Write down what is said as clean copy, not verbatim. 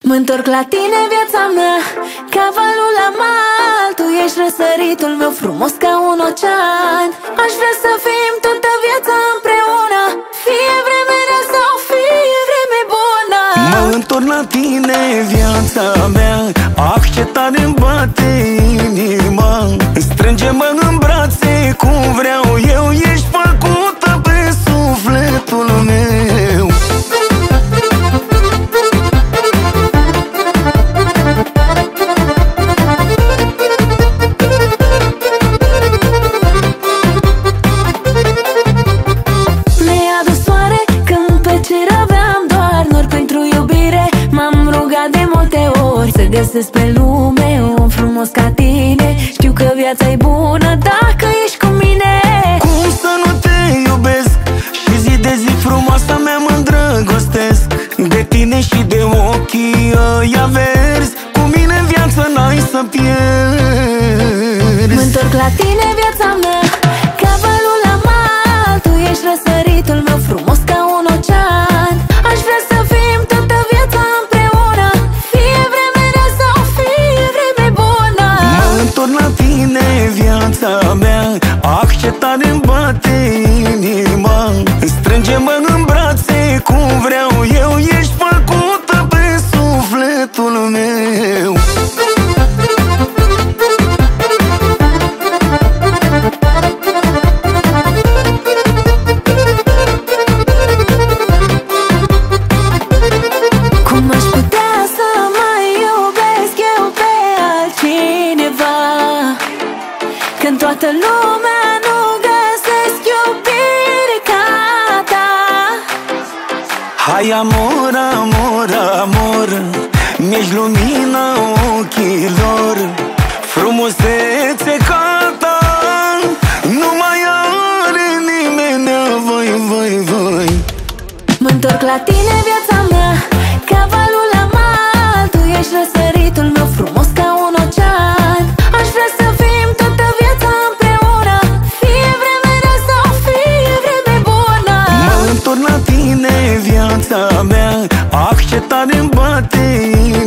Mă-ntorc la tine, viața mea, ca valul la mal. Tu ești răsăritul meu, frumos ca un ocean. Aș vrea să fim toată viața împreună, fie vreme rea sau fie vreme bună. Mă-ntorc la tine, viața mea, accetare-mi bate inima. Strânge-mă în brațe cum vreau eu, ești făcută pe sufletul meu. Să găsesc pe lume un frumos ca tine. Știu că viața e bună dacă ești cu mine. Cum să nu te iubesc? Și zi de zi frumoasa mea mă îndrăgostesc de tine și de ochii ăia verzi. Cu mine în viață n-ai să pierzi. Mă-ntorc la tine, viața mea, ca valul la mal. Tu ești răsăritul meu, frumos ca un ocean. Aș vrea să fim toată viața împreună, fie vreme rea sau fie vreme bună. Mă-ntorc la tine, viața mea, accetare-mi bate inima. Strânge-mă în brațe cum vreau eu, ești făcută pe sufletul meu. Cum aș putea să mai iubesc eu pe altcineva, când toată lumea nu găsesc iubire ca ta? Hai amor, amor, amor, mi-ești lumina ochilor. Frumusețe ca ta nu mai are nimeni, voi, voi, voi. Mă-ntorc la tine, viața mea, ca valul la mal. Tu ești răsăritul meu, frumos ca un ocean. Aș vrea să fim toată viața împreună, fie vreme rea sau fie vreme bună. Mă-ntorc la tine, viața mea, accetare-mi bate